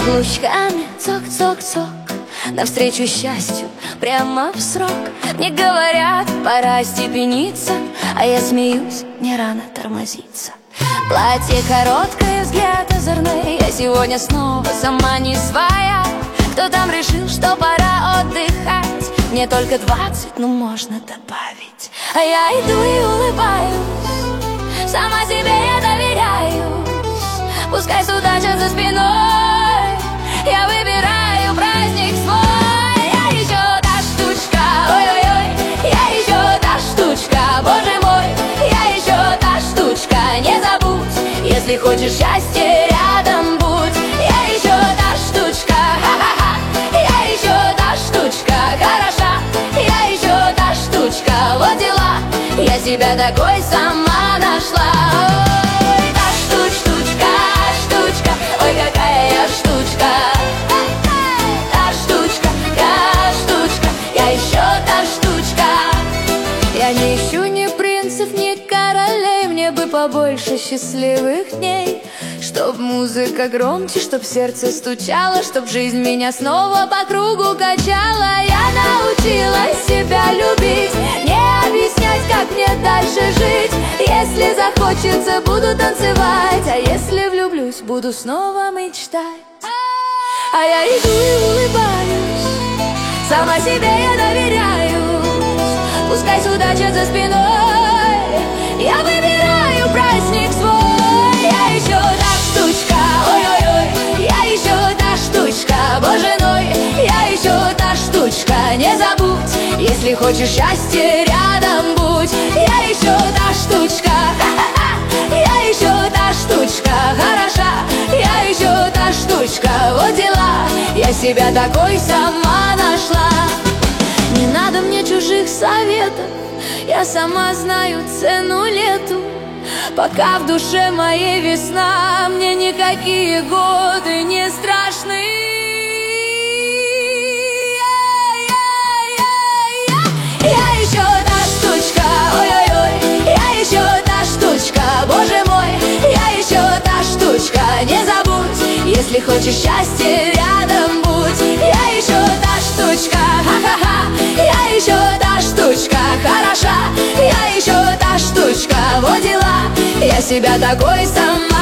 Каблучками цок-цок-цок навстречу счастью прямо в срок. Мне говорят, пора степениться, а я смеюсь, не рано тормозиться. Платье короткое, взгляд озорный, я сегодня снова сама не своя. Кто там решил, что пора отдыхать? Мне только 20, ну можно добавить. А я иду и улыбаюсь, сама себе я доверяюсь. Пускай судачат за спиной, я выбираю праздник свой. Я еще та штучка, ой-ой-ой, я еще та штучка, боже мой. Я еще та штучка, не забудь, если хочешь счастья, рядом будь. Я еще та штучка, ха-ха-ха. Я еще та штучка, хороша. Я еще та штучка, вот дела. Я себя такой сама нашла. Ой, та штучка, штучка, ой, какая я штучка. Та штучка, я еще та штучка. Я не ищу ни принцев, ни королей, мне бы побольше счастливых дней. Чтоб музыка громче, чтоб сердце стучало, чтоб жизнь меня снова по кругу качала. Я научилась себя любить, не объяснять, как мне дальше жить. Если захочется, буду танцевать, а если влюблюсь, буду снова мечтать. А я иду и улыбаюсь, сама себе я доверяюсь. Пускай судачат за спиной, я выбираю праздник свой. Я еще та штучка, ой-ой-ой, я еще та штучка, боже мой. Я еще та штучка, не забудь, если хочешь счастья, рядом будь. Я еще та штучка, ха-ха-ха. Я еще та штучка, хороша. Я еще та штучка, вот дела. Я себя такой сама нашла. Не надо мне чужих советов, я сама знаю цену лету. Пока в душе моей весна, мне никакие годы не страшны. Я еще та штучка, ой-ой-ой, я еще та штучка, боже мой. Я еще та штучка, не забудь, если хочешь счастья, рядом будь. Я еще та штучка, ха-ха-ха. Я еще та штучка, хороша. Я еще та штучка, вот дела. Я себя такой сама